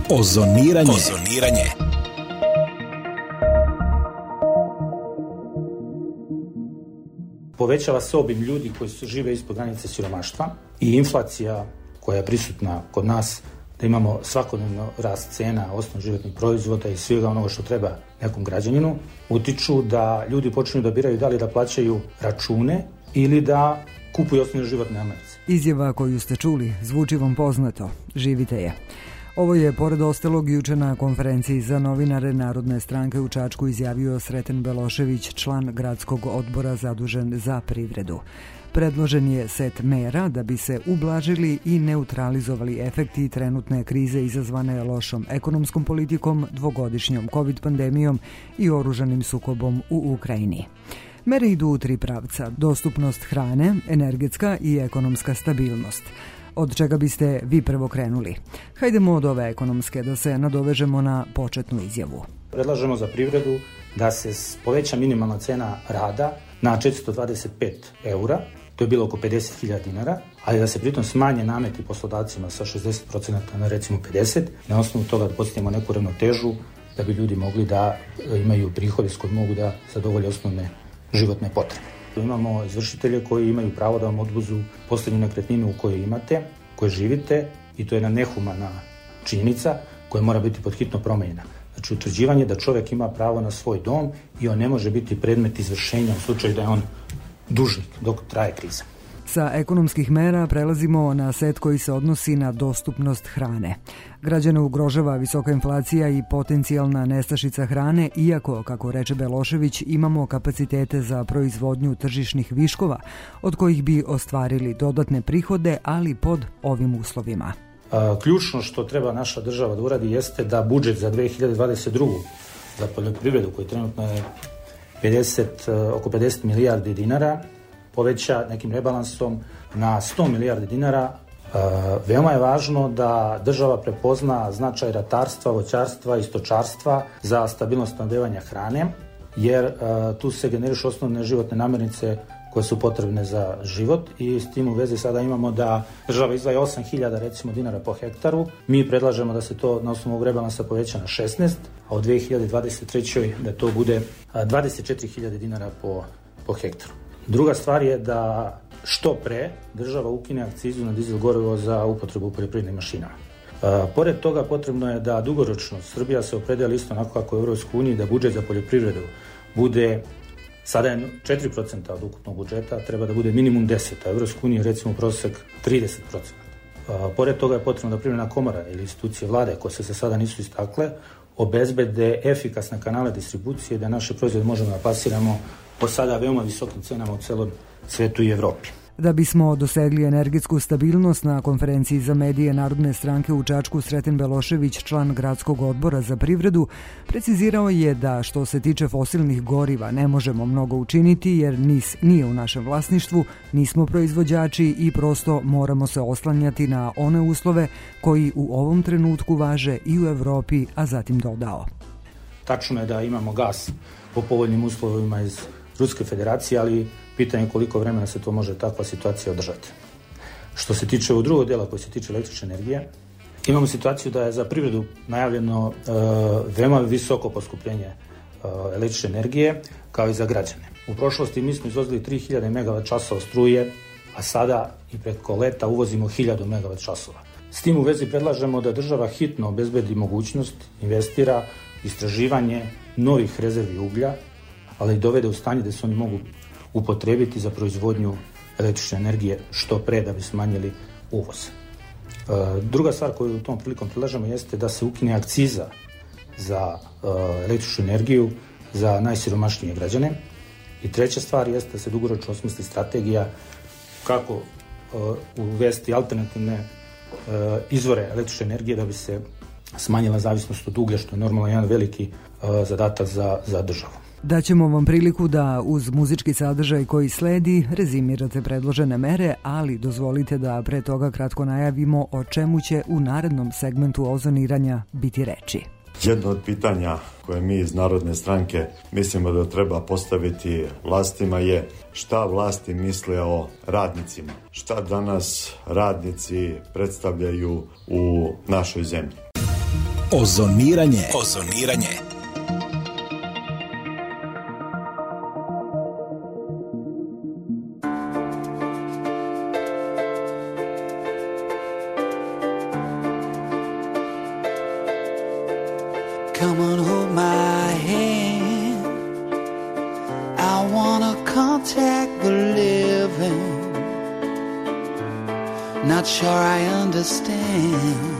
Ozoniranje. Povećava se obim ljudi koji žive ispod granice siromaštva i inflacija koja je prisutna kod nas, da imamo svakodnevno rast cena osnovnih životnih proizvoda i svega onoga što treba nekom građaninu, utiču da ljudi počinju da biraju da li da plaćaju račune ili da kupuju osnovne životne namirnice. Izjava koju ste čuli zvuči vam poznato, živite je. Ovo je, pored ostalog, juče na konferenciji za novinare Narodne stranke u Čačku izjavio Sreten Belošević, član gradskog odbora zadužen za privredu. Predložen je set mera da bi se ublažili i neutralizovali efekti trenutne krize izazvane lošom ekonomskom politikom, dvogodišnjom COVID pandemijom i oružanim sukobom u Ukrajini. Mere idu u 3 pravca: dostupnost hrane, energetska i ekonomska stabilnost. Od čega biste vi prvo krenuli? Hajdemo od ove ekonomske, da se nadovežemo na početnu izjavu. Predlažemo za privredu da se poveća minimalna cena rada na 425 eura, to je bilo oko 50.000 dinara, ali da se pritom smanje nameti poslodavcima sa 60% na recimo 50%, na osnovu toga da postignemo neku ravnotežu da bi ljudi mogli da imaju prihode s kojim mogu da zadovolje osnovne životne potrebe. Imamo izvršitelje koji imaju pravo da vam odbuzu poslednju nekretninu u kojoj imate, koje živite, i to je jedna nehumana činjenica koja mora biti podhitno promenjena. Znači, utvrđivanje da čovjek ima pravo na svoj dom i on ne može biti predmet izvršenja u slučaju da je on dužnik dok traje kriza. Sa ekonomskih mera prelazimo na set koji se odnosi na dostupnost hrane. Građane ugrožava visoka inflacija i potencijalna nestašica hrane, iako, kako reče Belošević, imamo kapacitete za proizvodnju tržišnih viškova, od kojih bi ostvarili dodatne prihode, ali pod ovim uslovima. Ključno što treba naša država da uradi jeste da budžet za 2022. za poljoprivredu, koji trenutno je oko 50 milijardi dinara, poveća nekim rebalansom na 100 milijardi dinara. Veoma je važno da država prepozna značaj ratarstva, voćarstva i stočarstva za stabilnost snabdevanja hrane, jer tu se generišu osnovne životne namirnice koje su potrebne za život, i s tim u vezi sada imamo da država izdvaja 8.000 recimo dinara po hektaru. Mi predlažemo da se to na osnovu ovog rebalansa poveća na 16, a u 2023. da to bude 24.000 dinara po hektaru. Druga stvar je da što pre država ukine akcizu na dizel gorivo za upotrebu u poljoprivrednim mašinama. Pored toga, potrebno je da dugoročno Srbija se opredeli isto onako kako u EU, da budžet za poljoprivredu bude, sada je 4% od ukupnog budžeta, treba da bude minimum 10%, a u EU je recimo prosek 30%. Pored toga je potrebno da Privredna komora ili institucije vlade, koje se sada nisu istakle, obezbede efikasne kanale distribucije da naše proizvode možemo da plasiramo po sada veoma visokim cenama u celom svetu i Evropi. Da bismo dosegli energetsku stabilnost, na konferenciji za medije Narodne stranke u Čačku Sreten Belošević, član gradskog odbora za privredu, precizirao je da što se tiče fosilnih goriva ne možemo mnogo učiniti jer NIS nije u našem vlasništvu, nismo proizvođači i prosto moramo se oslanjati na one uslove koji u ovom trenutku važe i u Evropi, a zatim dodao. Tačno je da imamo gas po povoljnim uslovima iz Ruske federacije, ali pitanje je koliko vremena se to može takva situacija održati. Što se tiče ovog drugog dela koji se tiče električne energije, imamo situaciju da je za privredu najavljeno veoma visoko poskupljenje električne energije, kao i za građane. U prošlosti mi smo izvozili 3000 MWh struje, a sada i preko leta uvozimo 1000 MWh. S tim u vezi predlažemo da država hitno obezbedi mogućnost, investira istraživanje novih rezervi uglja, ali i dovede u stanje da se oni mogu upotrebiti za proizvodnju električne energije što pre, da bi smanjili uvoz. Druga stvar koju u tom prilikom predlažemo jeste da se ukine akciza za električnu energiju za najsiromašnije građane. I treća stvar jeste da se dugoročno osmisli strategija kako uvesti alternativne izvore električne energije da bi se smanjila zavisnost od uglja, što je normalno jedan veliki zadatak za državu. Daćemo vam priliku da uz muzički sadržaj koji sledi rezimirate predložene mere, ali dozvolite da pre toga kratko najavimo o čemu će u narednom segmentu ozoniranja biti reči. Jedno od pitanja koje mi iz Narodne stranke mislimo da treba postaviti vlastima je šta vlasti misle o radnicima. Šta danas radnici predstavljaju u našoj zemlji. Ozoniranje. Come on, hold my hand. I wanna contact the living. Not sure I understand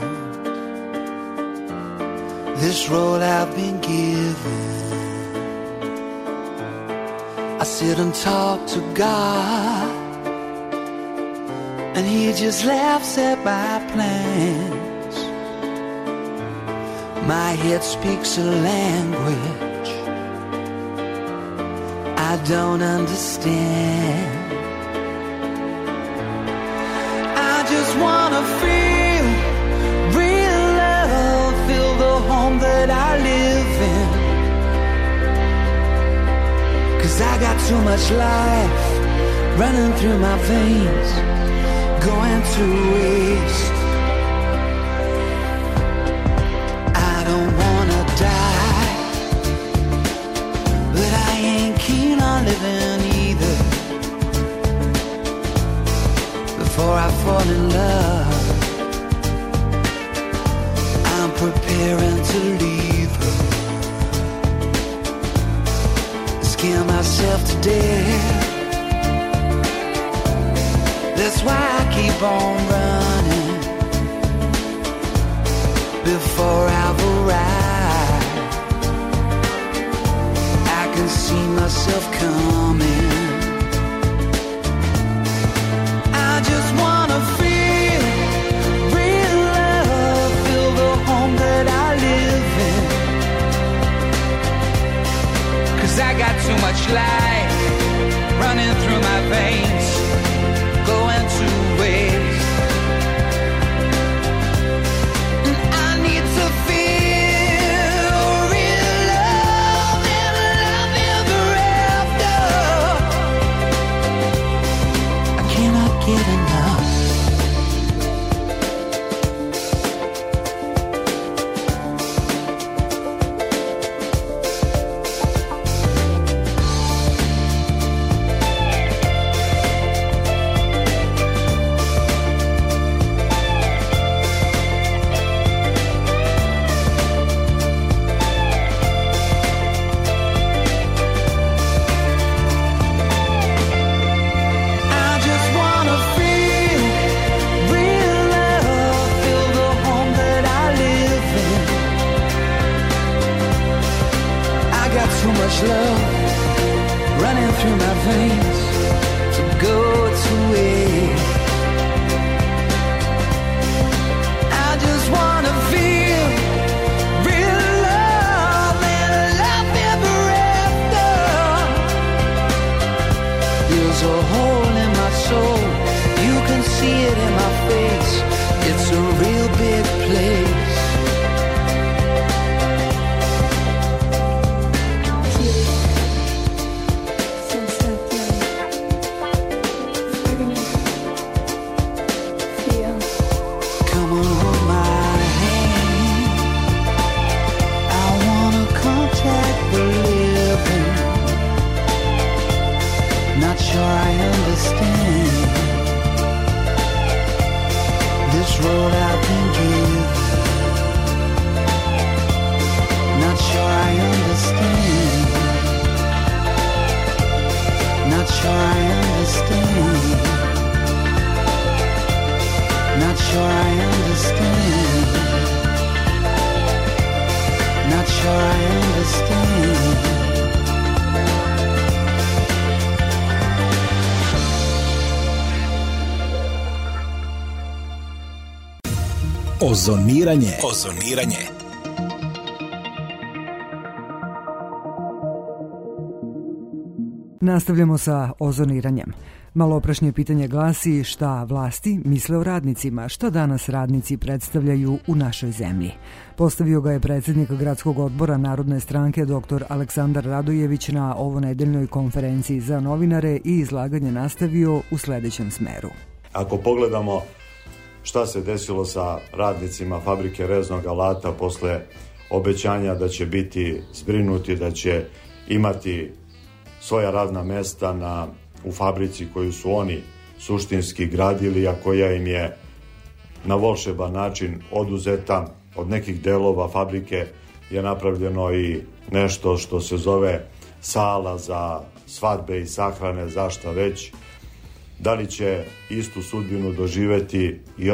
this road I've been given. I sit and talk to God, and He just laughs at my plans. My head speaks a language I don't understand. I just wanna feel real love, feel the home that I live in. 'Cause I got too much life running through my veins, going to waste. I don't wanna die, but I ain't keen on living either. Before I fall in love, I'm preparing to leave her. Scare myself to death. That's why I keep on running. Before I've arrived, I can see myself coming. I just wanna feel real love, feel the home that I live in. 'Cause I got too much life running through my veins, going to waste. And I need to feel real love and love ever after. I cannot get enough. Love running through my veins to go to waste. I just wanna feel real love and love ever after. There's a hole in my soul, you can see it in my face. It's a real big place. Ozoniranje. Nastavljamo sa ozoniranjem. Maloprešnje pitanje glasi šta vlasti misle o radnicima, šta danas radnici predstavljaju u našoj zemlji. Postavio ga je predsjednik Gradskog odbora Narodne stranke dr. Aleksandar Radojević na ovonedeljnoj konferenciji za novinare i izlaganje nastavio u sljedećem smeru. Ako pogledamo šta se desilo sa radnicima fabrike reznog alata posle obećanja da će biti zbrinuti, da će imati svoja radna mesta u fabrici koju su oni suštinski gradili, a koja im je na volšeban način oduzeta. Od nekih delova fabrike je napravljeno i nešto što se zove sala za svadbe i sahrane, za šta već. Da li će istu sudbinu doživeti i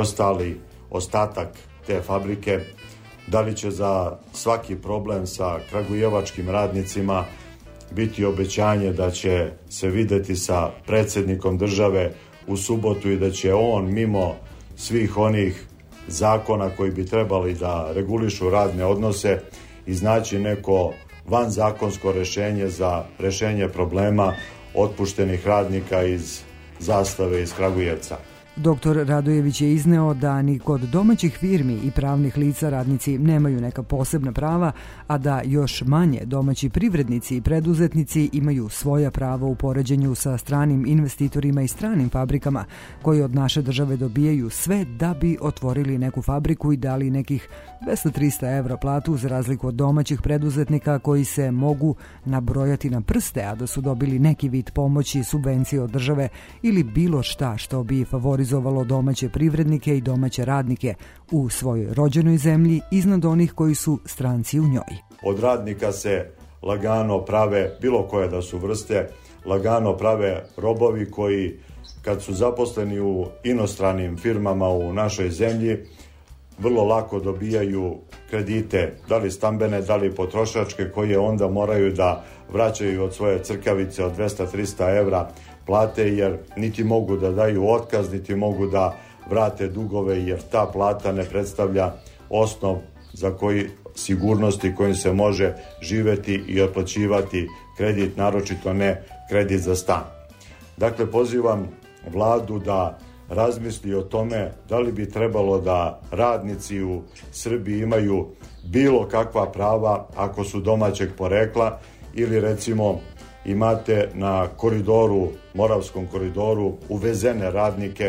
ostatak te fabrike? Da li će za svaki problem sa kragujevačkim radnicima biti obećanje da će se videti sa predsjednikom države u subotu i da će on mimo svih onih zakona koji bi trebali da regulišu radne odnose iznaći neko vanzakonsko rešenje za rešenje problema otpuštenih radnika iz Zastave iz Kragujevca. Doktor Radojević je izneo da ni kod domaćih firmi i pravnih lica radnici nemaju neka posebna prava, a da još manje domaći privrednici i preduzetnici imaju svoja prava u poređenju sa stranim investitorima i stranim fabrikama koji od naše države dobijaju sve da bi otvorili neku fabriku i dali nekih 200-300 evra platu, za razliku od domaćih preduzetnika koji se mogu nabrojati na prste, a da su dobili neki vid pomoći, subvencije od države ili bilo šta što bi favorizovalo domaće privrednike i domaće radnike u svojoj rođenoj zemlji iznad onih koji su stranci u njoj. Od radnika se lagano prave, bilo koje da su vrste, lagano prave robovi koji kad su zaposleni u inostranim firmama u našoj zemlji vrlo lako dobijaju kredite, da li stambene, da li potrošačke, koje onda moraju da vraćaju od svoje crkavice od 200-300 evra plate, jer niti mogu da daju otkaz, niti mogu da vrate dugove, jer ta plata ne predstavlja osnov za sigurnosti kojim se može živeti i otplaćivati kredit, naročito ne kredit za stan. Dakle, pozivam vladu da razmisli o tome da li bi trebalo da radnici u Srbiji imaju bilo kakva prava ako su domaćeg porekla, ili recimo imate na koridoru, Moravskom koridoru, uvezene radnike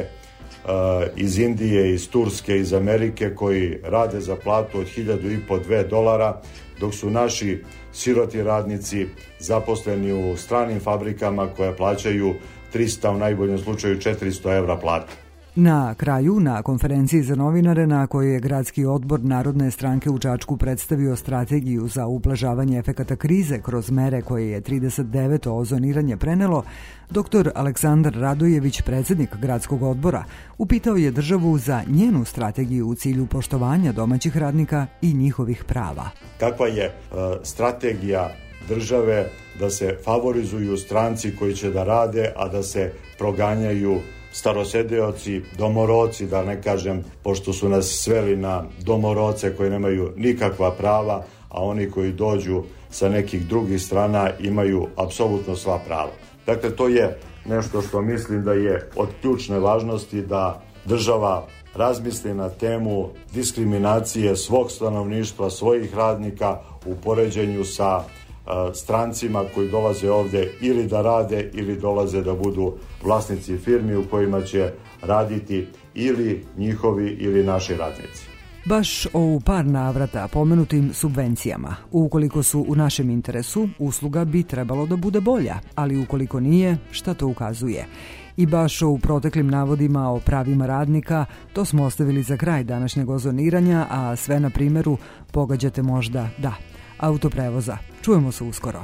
iz Indije, iz Turske, iz Amerike, koji rade za platu od $1.500-2, dok su naši siroti radnici zaposleni u stranim fabrikama koje plaćaju 300, u najboljem slučaju 400 evra plate. Na kraju, na konferenciji za novinare na kojoj je Gradski odbor Narodne stranke u Čačku predstavio strategiju za ublažavanje efekata krize kroz mere koje je 39. ozoniranje prenelo, dr. Aleksandar Radojević, predsjednik Gradskog odbora, upitao je državu za njenu strategiju u cilju poštovanja domaćih radnika i njihovih prava. Kakva je strategija države da se favorizuju stranci koji će da rade, a da se proganjaju starosedeoci, domoroci, da ne kažem, pošto su nas sveli na domoroce koji nemaju nikakva prava, a oni koji dođu sa nekih drugih strana imaju apsolutno sva prava. Dakle, to je nešto što mislim da je od ključne važnosti da država razmisli na temu diskriminacije svog stanovništva, svojih radnika u poređenju sa strancima koji dolaze ovde ili da rade ili dolaze da budu vlasnici firmi u kojima će raditi ili njihovi ili naši radnici. Baš u par navrata pomenutim subvencijama. Ukoliko su u našem interesu, usluga bi trebalo da bude bolja, ali ukoliko nije, šta to ukazuje? I baš u proteklim navodima o pravima radnika, to smo ostavili za kraj današnjeg ozoniranja, a sve na primjeru pogađate možda autoprevoza. Čujemo se uskoro.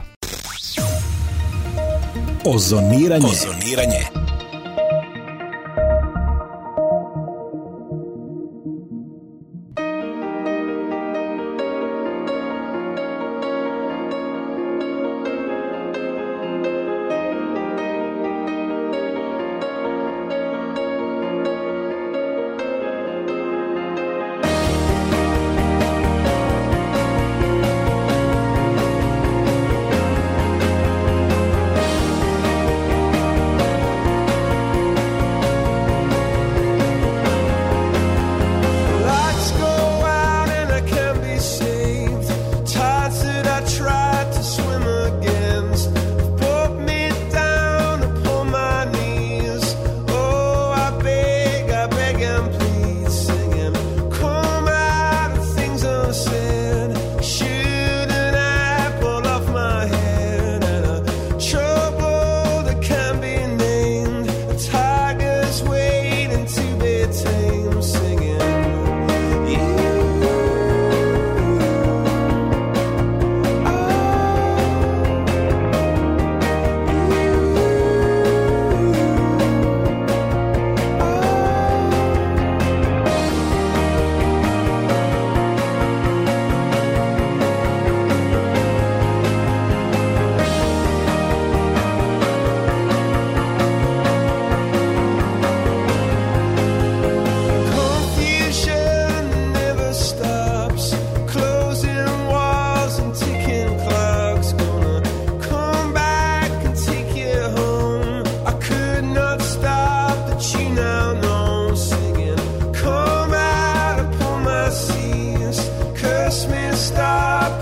Ozoniranje.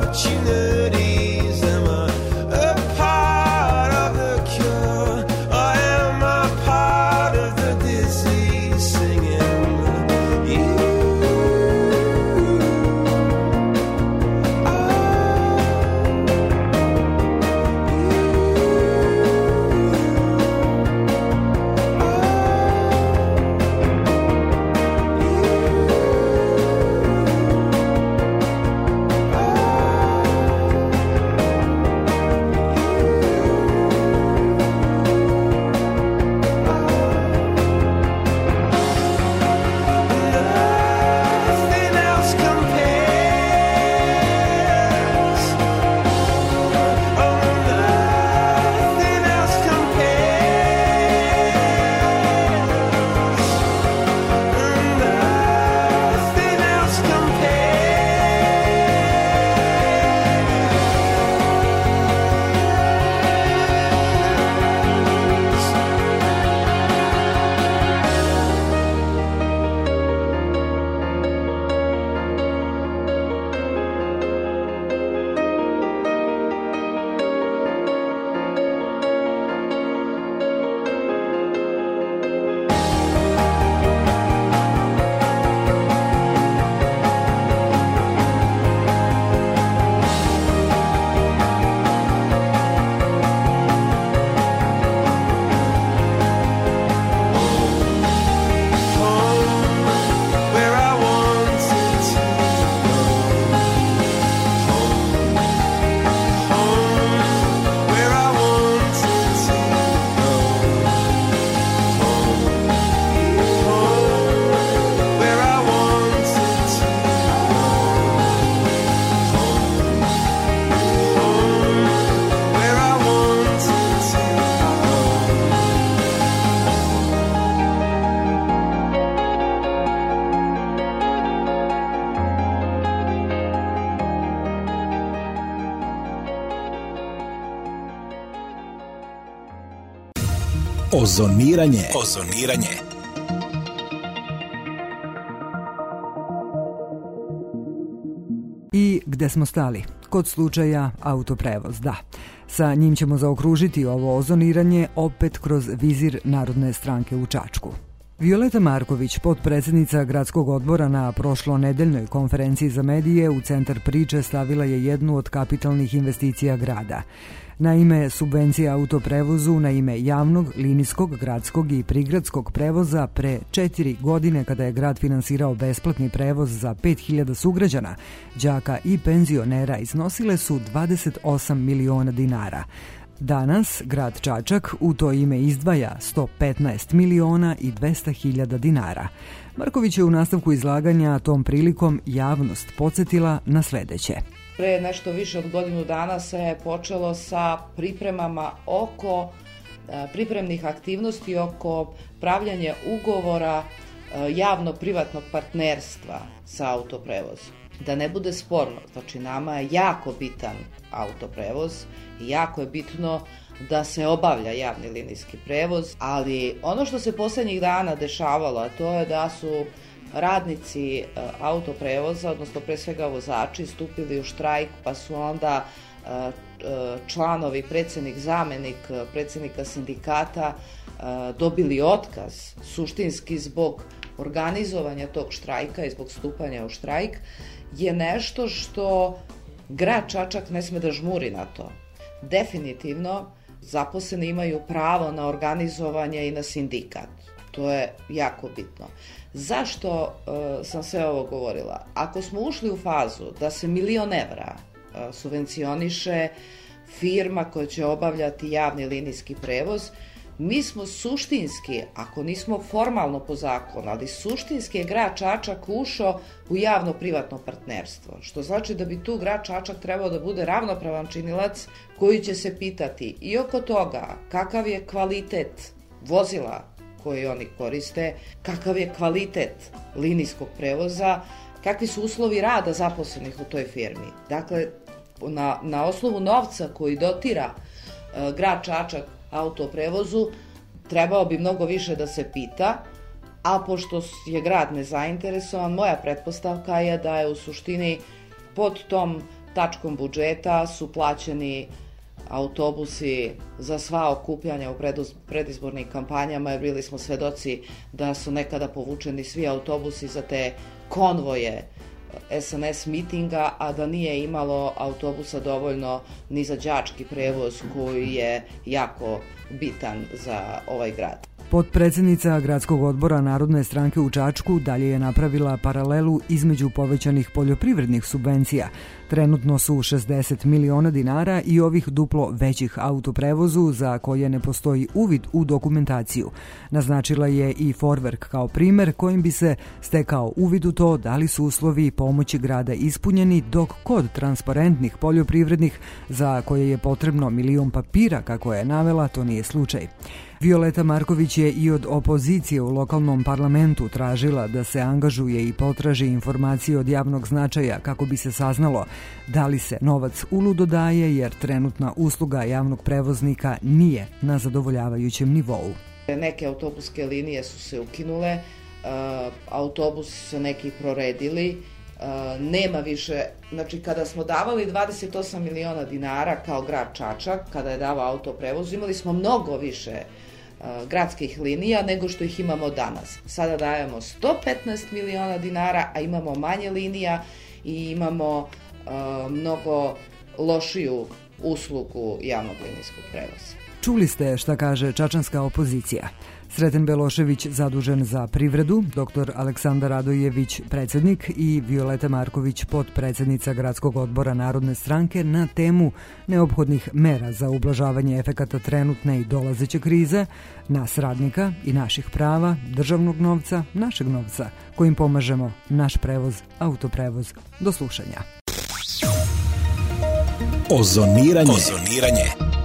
opportunities. Am I a part of the cure, or am I part of the disease? Singing you. Nothing else compares. Oh, nothing else compares. Nothing else where I wanted to go. Home, where I wanted to go. Home, where I wanted to go. Home, where I wanted to go. Ozoniranje. I gde smo stali? Kod slučaja autoprevoz, da. Sa njim ćemo zaokružiti ovo ozoniranje opet kroz vizir Narodne stranke u Čačku. Violeta Marković, potpredsjednica gradskog odbora, na prošlonedeljnoj konferenciji za medije u centar priče stavila je jednu od kapitalnih investicija grada. Naime, subvencija autoprevozu na ime javnog, linijskog, gradskog i prigradskog prevoza pre 4 godine, kada je grad finansirao besplatni prevoz za 5000 sugrađana, đaka i penzionera, iznosile su 28 miliona dinara. Danas grad Čačak u to ime izdvaja 115 miliona i 200.000 dinara. Marković je u nastavku izlaganja tom prilikom javnost podsjetila na sledeće. Pre nešto više od godinu dana se je počelo sa pripremama oko pripremnih aktivnosti oko pravljanja ugovora javno-privatnog partnerstva sa autoprevozom. Da ne bude sporno, znači nama je jako bitan autoprevoz i jako je bitno da se obavlja javni linijski prevoz, ali ono što se poslednjih dana dešavalo, a to je da su radnici autoprevoza, odnosno pre svega vozači, stupili u štrajk, pa su onda članovi, predsjednik, zamenik predsjednika sindikata dobili otkaz, suštinski zbog organizovanja tog štrajka i zbog stupanja u štrajk, je nešto što grad Čačak ne sme da žmuri na to. Definitivno, zaposleni imaju pravo na organizovanje i na sindikat. To je jako bitno. Zašto sam sve ovo govorila? Ako smo ušli u fazu da se 1 milion evra subvencioniše firma koja će obavljati javni linijski prevoz, mi smo suštinski, ako nismo formalno po zakonu, ali suštinski je grad Čačak ušao u javno-privatno partnerstvo, što znači da bi tu grad Čačak trebao da bude ravnopravan činilac koji će se pitati i oko toga kakav je kvalitet vozila koji oni koriste, kakav je kvalitet linijskog prevoza, kakvi su uslovi rada zaposlenih u toj firmi. Dakle, na osnovu novca koji dotira grad Čačak autoprevozu, trebao bi mnogo više da se pita, a pošto je grad nezainteresovan, moja pretpostavka je da je u suštini pod tom tačkom budžeta su plaćeni autobusi za sva okupljanja u predizbornim kampanjama, jer bili smo svedoci da su nekada povučeni svi autobusi za te konvoje SNS mitinga, a da nije imalo autobusa dovoljno ni za đački prevoz koji je jako bitan za ovaj grad. Potpredsednica Gradskog odbora Narodne stranke u Čačku dalje je napravila paralelu između povećanih poljoprivrednih subvencija. Trenutno su 60 miliona dinara i ovih duplo većih autoprevozu za koje ne postoji uvid u dokumentaciju. Naznačila je i Forwerk kao primer kojim bi se stekao uvid u to da li su uslovi pomoći grada ispunjeni, dok kod transparentnih poljoprivrednih za koje je potrebno 1.000.000 papira, kako je navela, to nije slučaj. Violeta Marković je i od opozicije u lokalnom parlamentu tražila da se angažuje i potraži informacije od javnog značaja kako bi se saznalo da li se novac uludo daje, jer trenutna usluga javnog prevoznika nije na zadovoljavajućem nivou. Neke autobuske linije su se ukinule, autobusi su se neki proredili, nema više, znači kada smo davali 28 miliona dinara kao grad Čačak, kada je davao autoprevoz, imali smo mnogo više gradskih linija nego što ih imamo danas. Sada dajemo 115 miliona dinara, a imamo manje linija i imamo mnogo lošiju uslugu javnog linijskog prevoza. Čuli ste šta kaže čačanska opozicija. Sreten Belošević zadužen za privredu, dr. Aleksandar Radojević predsjednik i Violeta Marković potpredsjednica Gradskog odbora Narodne stranke na temu neophodnih mera za ublažavanje efekata trenutne i dolazeće krize, nas radnika i naših prava, državnog novca, našeg novca, kojim pomažemo naš prevoz, autoprevoz. Do slušanja. Ozoniranje.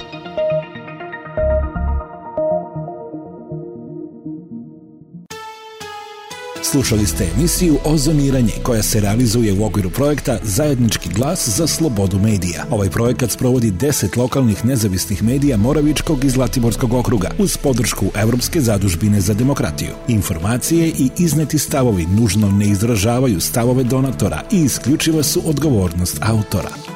Slušali ste emisiju Ozoniranje koja se realizuje u okviru projekta Zajednički glas za slobodu medija. Ovaj projekat sprovodi 10 lokalnih nezavisnih medija Moravičkog i Zlatiborskog okruga uz podršku Evropske zadužbine za demokratiju. Informacije i izneti stavovi nužno ne izražavaju stavove donatora i isključiva su odgovornost autora.